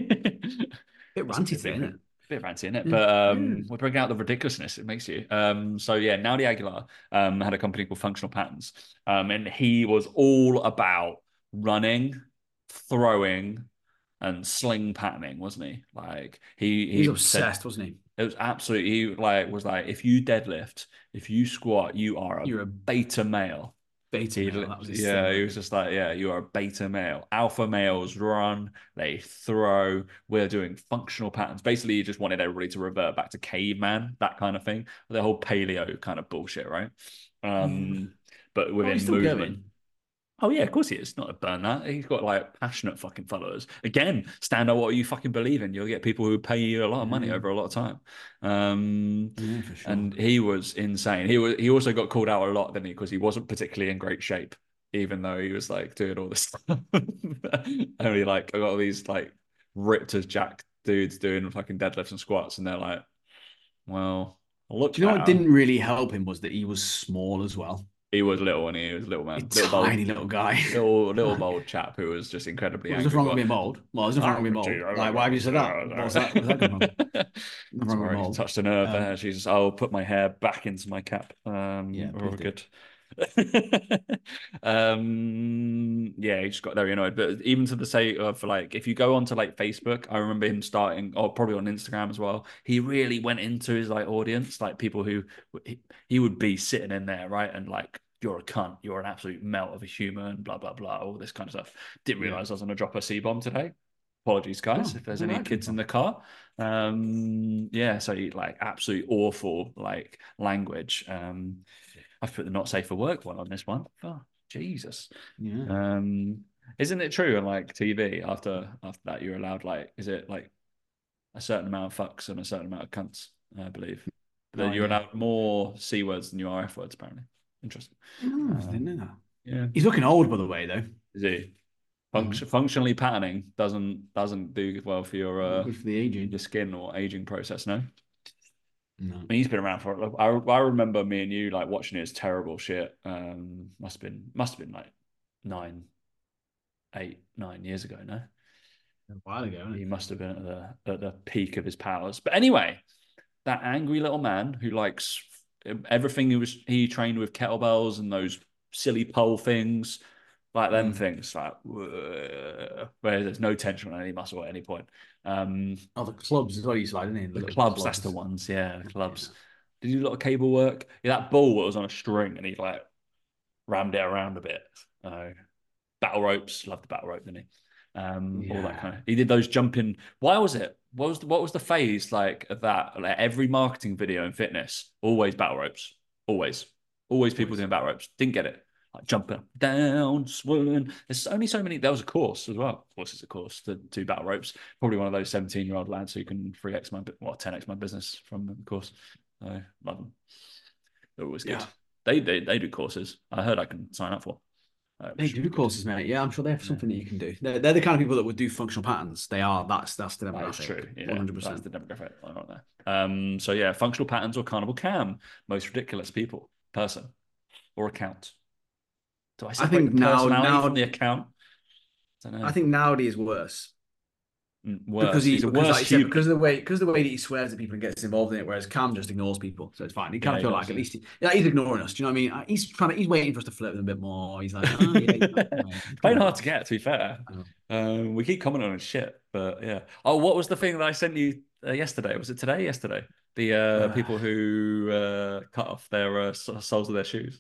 Bit that's a ranty bit, today, bit, isn't it? bit fancy, isn't it? Yeah. But Yeah. um, we're bringing out the ridiculousness it makes you. Um, so yeah, Naudi Aguilar um had a company called Functional Patterns, um, and he was all about running, throwing, and sling patterning, wasn't he? Like he He was he said obsessed, wasn't he? it was absolutely he like was like if you deadlift, if you squat, you are a You're a beta male. beta He, male. That was his thing, yeah, he wasn't was just like, yeah, you are a beta male. Alpha males run, they throw. We're doing functional patterns. Basically, he just wanted everybody to revert back to caveman, that kind of thing. The whole paleo kind of bullshit, right? he? Yeah. Um, but Oh, he's within still movement. going. Oh yeah, of course he is. Not a burn that. He's got like passionate fucking followers. Again, stand out what you fucking believe in. You'll get people who pay you a lot of money Yeah. over a lot of time. Um, Yeah, for sure. and he was insane. He was. He also got called out a lot, didn't he? Because he wasn't particularly in great shape, even though he was like doing all this stuff. Only like I got all these like ripped as jack dudes doing fucking deadlifts and squats, and they're like, well, I look Do you know what better. didn't really help him was that he was small as well. He was little, and he was a little A man, little bold, tiny little guy. little little Like, bold chap who was just incredibly well, there's nothing angry. wrong with But being bold. Well, there's nothing wrong oh, with being gee, bold. Like, why have you said that? What's that? Where's that come from? Nothing wrong with sorry, mold. touched a nerve there. Um, Jesus, I'll put my hair back into my cap. Um, yeah, we're please all do. good. um, yeah, he just got very annoyed. But even to the sake of like, if you go onto like Facebook, I remember him starting, or probably on Instagram as well. He really went into his like audience, like people who he, he would be sitting in there, right, and like. You're a cunt. You're an absolute melt of a human. Blah blah blah. All this kind of stuff. Didn't Yeah. realize I was going to drop a C bomb today. Apologies, guys, Oh, if there's where did any that come kids in from? the car. Um, yeah, so like absolute awful like language. Um, I've put the not safe for work one on this one. Oh, Jesus. Yeah. Um, Isn't it true on like T V after after that you're allowed like is it like a certain amount of fucks and a certain amount of cunts, I believe. But No then you're idea. allowed more C words than you are F words, apparently. Interesting. Oh, I didn't Um, know that. yeah. He's looking old, by the way, though. Is he? Function, Mm. functionally patterning doesn't doesn't do well for your Not uh good for the your aging. skin or aging process, no? No. I mean, he's been around for. I I remember me and you like watching his terrible shit. Um, must have been must have been like nine, eight, nine years ago. No, A while ago, isn't he it? must have been at the at the peak of his powers. But anyway, that angry little man who likes everything he was he trained with kettlebells and those silly pole things, like them Mm. things, like where there's no tension on any muscle at any point. Um, Oh, the clubs is what he's like, isn't he? The the little clubs, that's the clubs. ones, yeah, the Yeah. clubs. Did you do a lot of cable work? Yeah, that ball that was on a string and he like rammed it around a bit. Uh, battle ropes, loved the battle rope, didn't he? Um, all that Yeah. kind of. He did those jumping. Why was it? What was the, what was the phase like of that? Like every marketing video in fitness, always battle ropes, always, always people Always. doing battle ropes. Didn't get it. Like jumping up, down, swirling. There's only so many. There was a course as well. Of course, it's a course to do battle ropes. Probably one of those seventeen year old lads who can three x my well ten x my business from the course. I love them. They're always good. Yeah. They, they they do courses. I heard I can sign up for. Uh, They which should be do good. courses, mate. Yeah, I'm sure they have Yeah. something that you can do. They're, they're the kind of people that would do functional patterns. They are. That's that's the That is demographic. true. Yeah, that's one hundred percent. the demographic I want there. Um, so yeah, functional patterns or carnival cam, most ridiculous people, person or account. Do I I separate the think now personality from now the account? I don't I know. think nowadays is worse Mm, because worse. he He's a because worse like you said because human. of the way because of the way that he swears at people and gets involved in it, whereas Cam just ignores people, so it's fine. He kind Yeah, of he feel does. like at Yeah. least he, yeah, he's ignoring us. Do you know what I mean? Uh, He's trying to he's waiting for us to flirt with him a bit more. He's like, oh yeah, yeah, yeah. Come Playing on. hard to get, to be fair. Um, Um, we keep commenting on his shit, but yeah. Oh, what was the thing that I sent you uh, yesterday? Was it today? Yesterday? The uh, uh, people who uh, cut off their uh, soles of their shoes.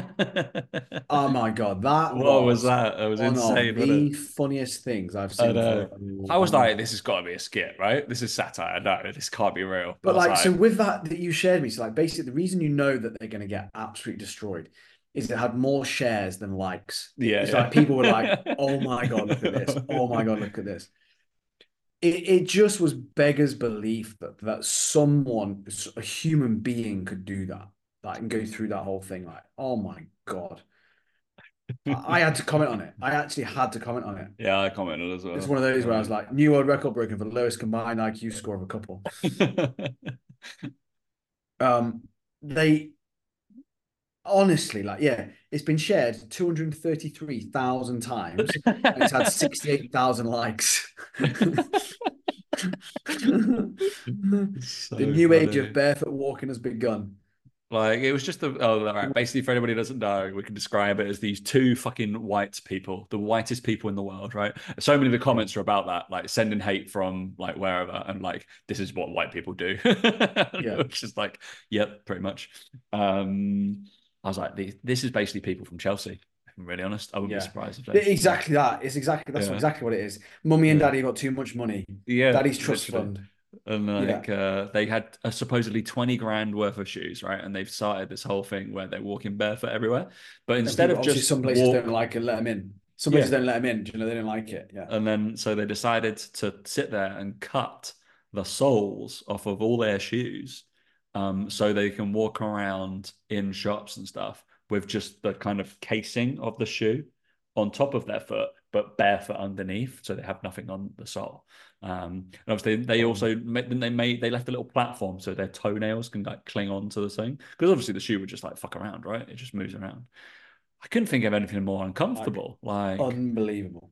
oh my god, that What was was that? It was one of insane, wasn't the it? funniest things I've I seen for know. a I was long like, time. this has got to be a skit, right? This is satire. No, this can't be real. I But was like, so like, with that that you shared me, so like basically the reason you know that they're going to get absolutely destroyed is it had more shares than likes. It's yeah, like people were like, yeah. "Oh my god, look at this! Oh my god, look at this!" It it just was beggars belief that that someone, a human being, could do that, like and go through that whole thing. Like, oh my god, I, I had to comment on it. I actually had to comment on it. Yeah, I commented as It's well. one of those where I was Um, like, new world record broken for the lowest combined I Q score of a couple. Um, they honestly, like, yeah, it's been shared two hundred thirty-three thousand times and it's had sixty-eight thousand likes. The So new age of funny. barefoot walking has begun. Like it was just the oh all right. Basically, for anybody who doesn't know, we can describe it as these two fucking white people, the whitest people in the world, right? So many of the Yeah. comments are about that, like sending hate from like wherever, and like this is what white people do, Yeah. which is like, yep, pretty much. Um, I was like, this is basically people from Chelsea. If I'm really honest, I wouldn't be Yeah. surprised if they, Exactly that. It's exactly that's yeah, exactly what it is. Mummy and yeah, daddy got too much money. yeah, Daddy's trust literally. fund. And Yeah. like uh, they had uh, supposedly twenty grand worth of shoes, right? And they've started this whole thing where they're walking barefoot everywhere. But And instead people of obviously just some places don't walk, like it, let them in. Some places yeah. don't let them in. You know, they don't like it. Yeah. And then so they decided to sit there and cut the soles off of all their shoes, um, so they can walk around in shops and stuff with just the kind of casing of the shoe on top of their foot, but barefoot underneath, so they have nothing on the sole. Um, and obviously, they Um, also made, then they made they left a little platform so their toenails can like cling on to the thing because obviously the shoe would just like fuck around, right? It just moves around. I couldn't think of anything more like uncomfortable. Like unbelievable.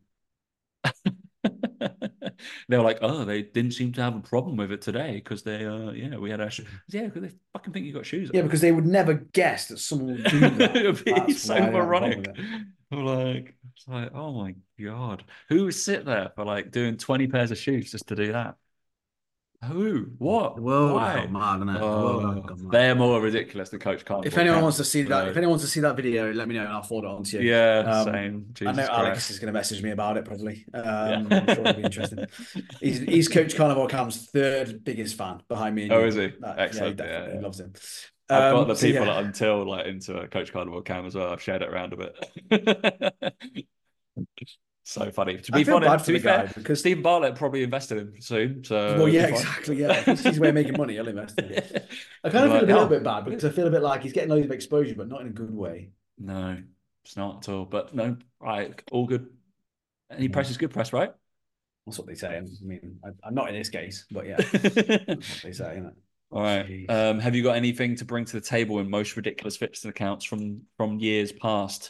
they were like, oh, they didn't seem to have a problem with it today because they, uh, yeah, we had our, sh-. Yeah, because they fucking think you got shoes Yeah, on. because they would never guess that someone would do that. It would be That's so why they have a problem with moronic. it. I'm like, it's like, oh my God, who would sit there for like doing twenty pairs of shoes just to do that? Who? The What? world has Why? gone mad, isn't it? The world has Oh, gone mad. they're more ridiculous than Coach If Carnival anyone wants Cam. to see that, if So, anyone wants to see that video, let me know and I'll forward it on to you. yeah, Um, same. I know Jesus Alex Christ. is going to message me about it probably. Yeah. Um, I'm sure it'll be interesting. He's he's Coach Carnival Cam's third biggest fan behind me and Oh, you. is he? That, yeah, he Excellent. Yeah, definitely yeah. loves him. I've got Um, the so people yeah, until like into a Coach Carnival Cam as well. I've shared it around a bit. So funny. To I be feel funny, bad to for be the guy fair, because, Stephen Bartlett probably invested him soon, so well, it'll yeah, be fine. exactly. Yeah, if he sees a way of making money, he'll invest in him. I He'll kind be of feel like, a little oh, bit bad because I feel a bit like he's getting loads of exposure, but not in a good way. no, it's not at all. But no, right, all good. Any Yeah. press is good press, right? That's what they say. I mean, I, I'm not in this case, but yeah, that's what they say, isn't it? All right. Jeez. Um, have you got anything to bring to the table in most ridiculous Fitson accounts from from years past?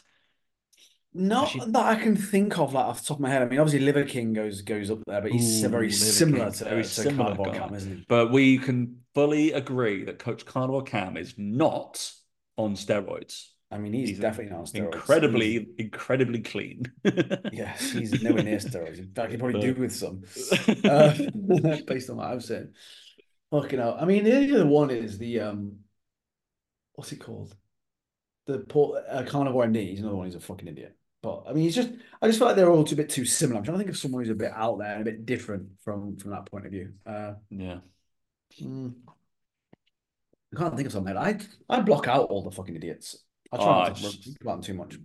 Not Actually, that I can think of, like off the top of my head. I mean, obviously, Liver King goes goes up there, but he's very ooh, Liver similar King, very to to similar Carnivore guy. Cam, isn't he? But we can fully agree that Coach Carnival Cam is not on steroids. I mean, he's He's definitely not on steroids. He's incredibly, incredibly clean. Yes, he's nowhere near steroids. In fact, he probably do No. with some, uh, based on what I've said. Fucking hell. I mean, the other one is the um, what's it called? The Port uh, Carnivore M D. He's another one. He's a fucking idiot. But I mean, he's just. I just feel like they're all a bit too similar. I'm trying to think of someone who's a bit out there and a bit different from from that point of view. Uh, Yeah. mm, I can't think of something. I I block out all the fucking idiots. I try Oh, not to it's think about them too much.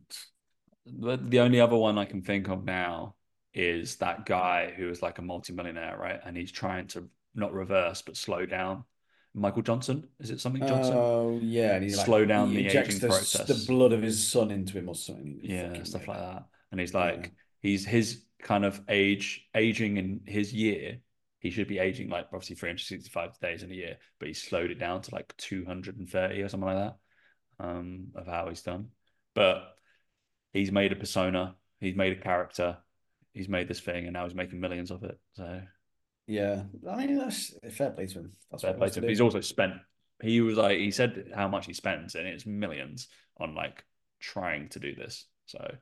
the, the only other one I can think of now is that guy who is like a multimillionaire, right? And he's trying to not reverse but slow down. Michael Johnson, is it something Johnson? Oh yeah, and he like Slow down he the injects aging the the process. blood of his son into him or something. Yeah, Fucking stuff like weird. that. And he's Yeah. like, he's his kind of age, aging in his year. He should be aging like obviously three hundred sixty-five days in a year, but he slowed it down to like two hundred thirty or something like that, um, of how he's done. But he's made a persona, he's made a character, he's made this thing, and now he's making millions of it. So Yeah, I mean that's fair play to him. That's fair what he play wants to to him. He's do. also spent. He was like he said how much he spends, and it's millions on like trying to do this. So I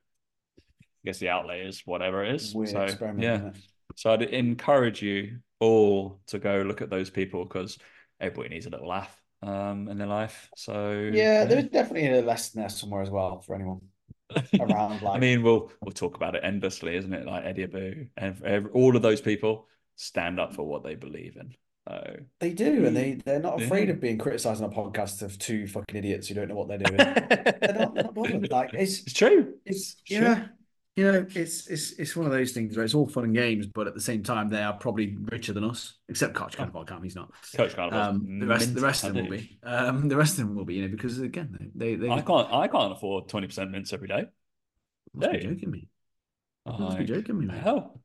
guess the outlay is whatever it is. Weird So experiment, yeah. isn't it? So I'd encourage you all to go look at those people because everybody needs a little laugh um in their life. So Yeah, yeah. there's definitely a lesson there somewhere as well for anyone around. I Like mean, we'll we'll talk about it endlessly, isn't it? Like Eddie Abu and every, all of those people stand up for what they believe in. So they do, and they they're not afraid yeah. of being criticized on a podcast of two fucking idiots who don't know what they're doing. They're not they're not bothered. Like it's It's true. it's It's true. yeah. You know, it's it's it's one of those things where it's all fun and games, but at the same time, they are probably richer than us. Except Coach Oh, Cam, he's not. Coach Carnival's Um, the rest the mint rest I of them will do. be. Um, the rest of them will be. You know, because again, they they, I they can't I can't afford twenty percent mints every day. must be Hey, joking me. You must be like joking me, the mate. hell?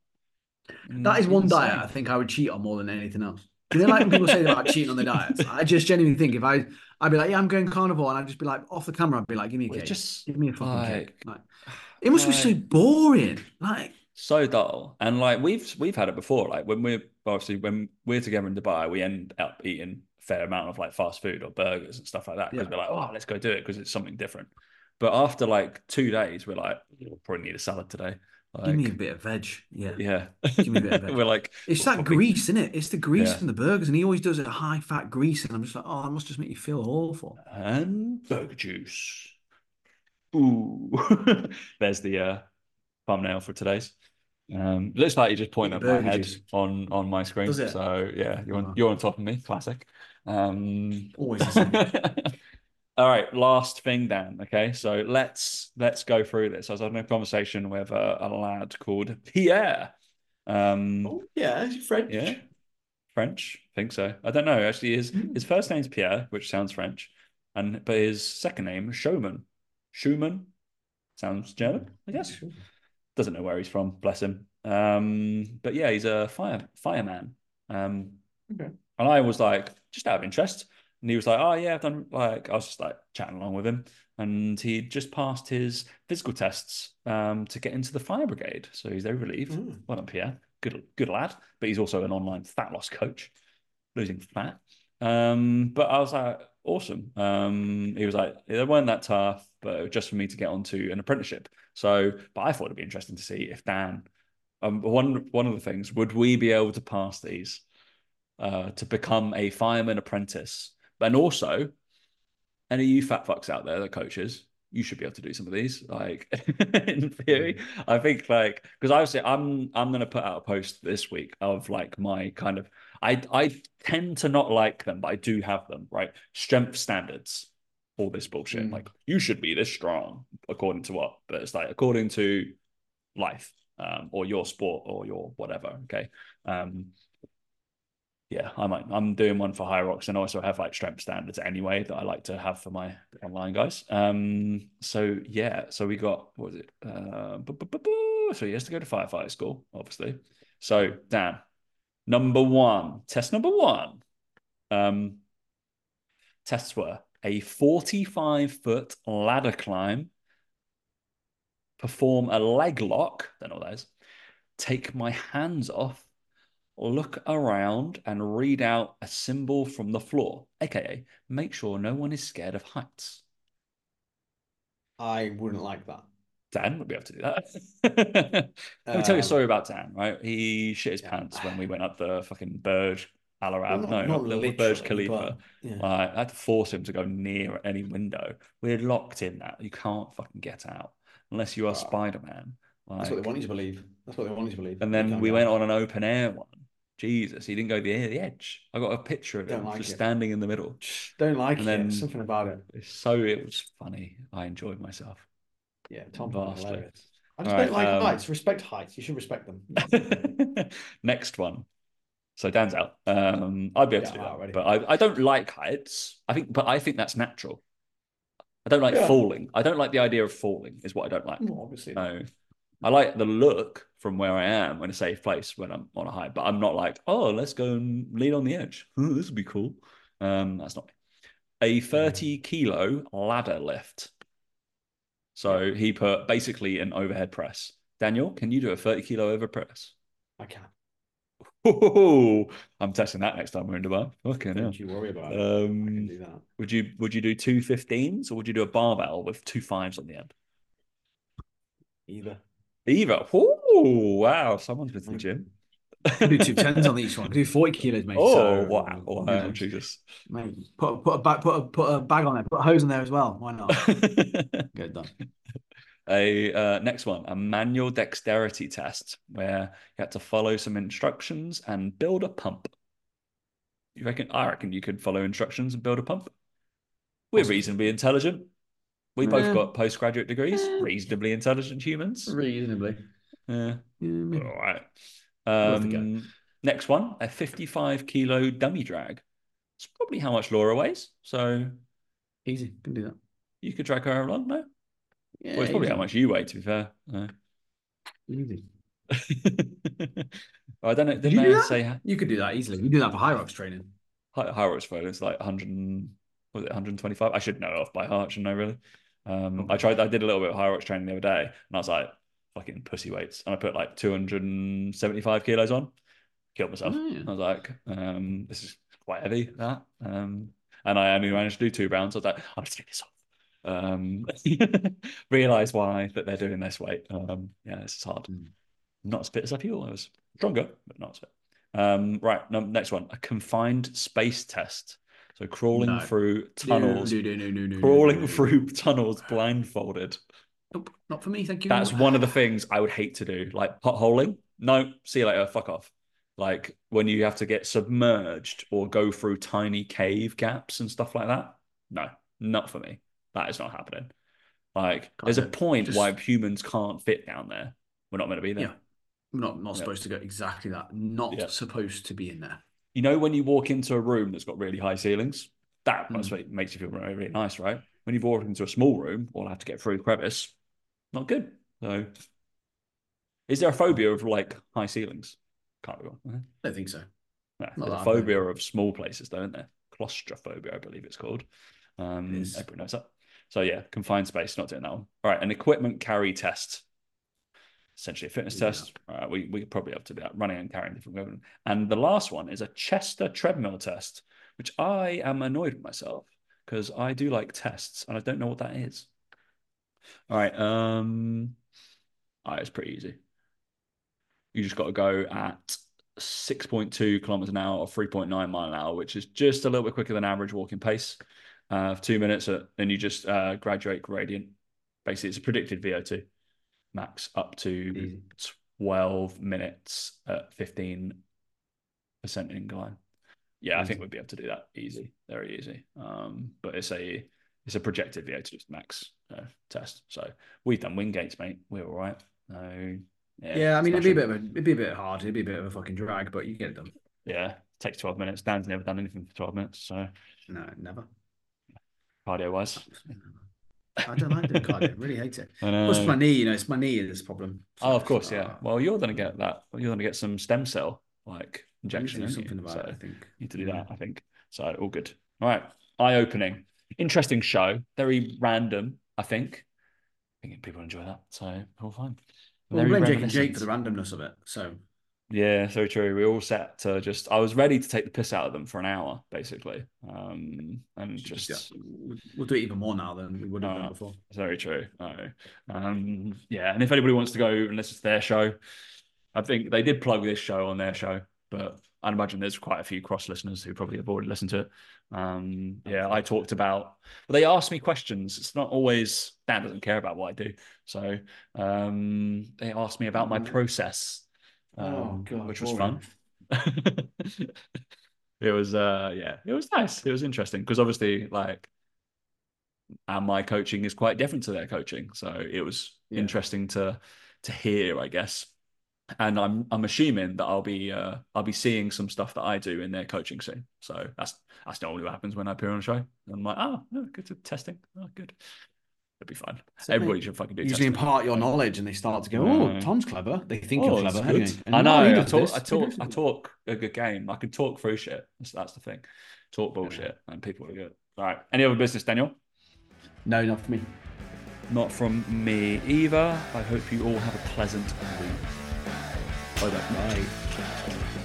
That is one diet I Insane. think I would cheat on more than anything else. You know, like when people say about cheating on their diets, I just genuinely think if I, I'd be like, yeah, I'm going carnivore, and I'd just be like, off the camera, I'd be like, give me a Well, it's cake, just give me a fucking cake. like Like, it must be so like boring. Like, so dull. And like we've we've had it before. Like when we're obviously when we're together in Dubai, we end up eating a fair amount of like fast food or burgers and stuff like that because yeah, we're like, oh, let's go do it because it's something different. But after like two days, we're like, we'll probably need a salad today. give me a Like, bit of veg. Yeah, yeah, give me a bit of veg. we're like, It's we'll that probably grease, isn't it? It's the grease yeah, from the burgers, and he always does it high fat grease, and I'm just like, oh, that must just make you feel awful. and burger juice. Ooh, there's the uh, thumbnail for today's. Um, looks like you just Eat pointed your at my burger head juice. on on my Does screen. it? So yeah, you're on Oh, you're on top of me. Classic. Um, always the same. all right, last thing, Dan. Okay, so let's let's go through this. I was having a conversation with a, a lad called Pierre. Um, Oh yeah, it's yeah, French. French. I think so. I don't know. Actually, his his Mm. first name's Pierre, which sounds French, and but his second name is Schumann. Schumann sounds German, I guess. Sure. Doesn't know where he's from, bless him. Um, but yeah, he's a fire fireman. Um, Okay. and I was like, just out of interest. And he was like, oh yeah, I've done like I was just like chatting along with him. And he just passed his physical tests um to get into the fire brigade. So he's very relieved. Mm. Well done, Pierre. Good good lad. But he's also an online fat loss coach, losing fat. Um, but I was like, awesome. Um, he was like, they weren't that tough, but it was just for me to get onto an apprenticeship. So, but I thought it'd be interesting to see if Dan, um, one one of the things, would we be able to pass these uh, to become a fireman apprentice? And also, any of you fat fucks out there that coaches, you should be able to do some of these. Like in theory, Mm. I think like because obviously I'm I'm gonna put out a post this week of like my kind of I I tend to not like them, but I do have them, right? Strength standards, all this bullshit. Mm. Like you should be this strong according to what? But it's like according to life. um, or your sport or your whatever. Okay. Um, yeah, I might. I'm doing one for Hyrox, and I also have like strength standards anyway that I like to have for my online guys. Um, so yeah, so we got what was it? Uh, bu- bu- bu- bu- so he has to go to firefighter school, obviously. So Dan, number one, test number one. Um, tests were a forty-five foot ladder climb, perform a leg lock. Don't know what that is. Take my hands off, look around and read out a symbol from the floor, aka make sure no one is scared of heights. I wouldn't like that. Dan would be able to do that. Let me tell you a Um, story about Dan, right? He shit his yeah. pants when we went up the fucking Burj Al Well, Arab. not No, not not the Burj literally, Khalifa. but yeah. Like, I had to force him to go near any window. We're locked in that. You can't fucking get out unless you are Wow. Spider Man. That's what they Like, want you to believe. That's what they want you to believe. and You then can't we get went out. on an open air one. Jesus, he didn't go the, the edge. I got a picture of Don't him like just it. standing in the middle. Just don't like And it. then Something about it. it's so it was funny. I enjoyed myself Yeah, Tom was vastly. hilarious. I All just don't right. like Um, heights. Respect heights. You should respect them. You know? next one. So Dan's out. Um, I'd be able Yeah, to I'm do out that, already. but I, I don't like heights. I think, but I think that's natural. I don't like Yeah. falling. I don't like the idea of falling. Is what I don't like. Well, obviously not. No, I like the look from where I am in a safe place when I'm on a height, but I'm not like, oh, let's go and lean on the edge. Oh, this would be cool. Um, that's not me. A Yeah. thirty kilo ladder lift. Yeah, So he put basically an overhead press. Daniel, can you do a thirty kilo overhead press? I can. Oh, I'm testing that next time we're in Dubai. Okay, Don't now. you worry about it. I can Um, do that. would you would you do two fifteens or would you do a barbell with two fives on the end? Either. Either. Oh, wow. Someone's been to the I gym. could do two tens on each one. I could do forty kilos, mate. Oh, So, wow. you Wow, know, Jesus. mate, put a, put a bag, put a, put a bag on there, put a hose on there as well. Why not? Get it done. A uh, next one, a manual dexterity test where you had to follow some instructions and build a pump. You reckon? I reckon you could follow instructions and build a pump. We're Possibly. reasonably intelligent. We both Eh, got postgraduate degrees, eh, reasonably intelligent humans. reasonably. Yeah. Yeah, All maybe. right. Worth a go. Um, next one, a fifty-five kilo dummy drag. It's probably how much Laura weighs. So Easy. Can do that. you could drag her along, no? Well, Yeah, it's probably how easy. much you weigh, to be fair. No. Easy. I don't know. Could Didn't you do they that? say You could do that easily. You do that for high rocks training. Hyrox phone? It's like one hundred, was it one hundred twenty-five? I should know it off by heart, shouldn't I, really? Um, I Probably. tried, I did a little bit of Hyrox training the other day, and I was like, fucking pussy weights. And I put like two hundred seventy-five kilos on, killed myself. Oh, yeah. I was like, um, this is quite heavy, that. Um, and I only managed to do two rounds. I was like, I'll just take this off. Um, realize why that they're doing this weight. Um, yeah, this is hard. Mm. Not as fit as I feel. I was stronger, but not as fit. Um, right, no, next one, a confined space test. So crawling No. through No, tunnels, no, no, no, no, no, no, crawling no, no. through tunnels blindfolded. Nope, not for me, thank That's you. one of the things I would hate to do. Like potholing. No, see you later. Fuck off. Like when you have to get submerged or go through tiny cave gaps and stuff like that. No, not for me. That is not happening. Like Can't there's a do it. point why Just humans can't fit down there. We're not meant to be there. yeah, not not Yeah. supposed to go exactly that. Not Yeah. supposed to be in there. You know, when you walk into a room that's got really high ceilings, that must Mm. make, makes you feel really, really nice, right? When you walk into a small room or have to get through a crevice, not good. So, is there a phobia of like high ceilings? Can't be wrong. I don't think so. No, Not there's a that I've phobia known. of small places, though, isn't there? Claustrophobia, I believe it's called. It Um, is. everyone knows that. So yeah, confined space, not doing that one. All right, an equipment carry test, essentially a fitness You do that. test. All right, we we probably have to be running and carrying different equipment. And the last one is a Chester treadmill test, which I am annoyed with myself because I do like tests and I don't know what that is. All right, um, all right, it's pretty easy. You just got to go at six point two kilometers an hour or three point nine mile an hour, which is just a little bit quicker than average walking pace. Uh, for two minutes, uh, then you just uh, graduate gradient. Basically, it's a predicted V O two max up to Easy. twelve minutes at fifteen percent incline. Yeah, I think Easy. we'd be able to do that easy, very easy. Um, but it's a it's a projected V O two max uh, test. So we've done Wingates, mate. We're all right. No, Yeah, Yeah, I mean, it'd be a smashing. bit of a, it'd be a bit hard. It'd be a bit of a fucking drag, but you get it done. Yeah, takes twelve minutes. Dan's never done anything for twelve minutes, so No, never. cardio wise. Absolutely never. I don't like doing cardio. I really hate it. I Plus, know. my knee. You know, it's my knee is problem. Oh, So of it's course, yeah. uh, Well, you're gonna get that. You're gonna get some stem cell like I need to injection, do aren't you? something about So it. I you think. need to do Yeah. that, I think. So all good. All right. Eye opening. Interesting show. Very random, I think. I think people enjoy that. So all fine. Well, we Very blame Jake and Jake for reminiscent. the randomness of it. So Yeah, so true. We all set to just. I was ready to take the piss out of them for an hour, basically, um, we and should just go. just. We'll do it even more now than we would have done No, before. it's very true. No. Um, yeah, and if anybody wants to go and listen to their show, I think they did plug this show on their show, but I'd imagine there's quite a few cross listeners who probably have already listened to it. Um, yeah, I talked about. Well, they asked me questions. It's not always Dan doesn't care about what I do, so um, they asked me about my process, Oh um, God, which was boring. fun. It was, uh, yeah, it was nice. It was interesting because obviously, like, and my coaching is quite different to their coaching, so it was Yeah. interesting to to hear, I guess. And I'm I'm assuming that I'll be uh, I'll be seeing some stuff that I do in their coaching soon. So that's that's normally what happens when I appear on a show. I'm like, oh, no, good to testing. Oh, good. It'll be fine. So Everybody they should fucking do usually testing. impart your Like, knowledge and they start to go, oh, uh, Tom's clever. They think you're oh, it's clever. good. Anyway. I And oh, he know. I does talk. I this. He talk. does I this. talk a good game. I can talk through shit. That's, that's the thing. Talk Yeah. bullshit, and people are good. All right. Any other business, Daniel? No, not for me. Not from me either. I hope you all have a pleasant week. Bye bye. Bye.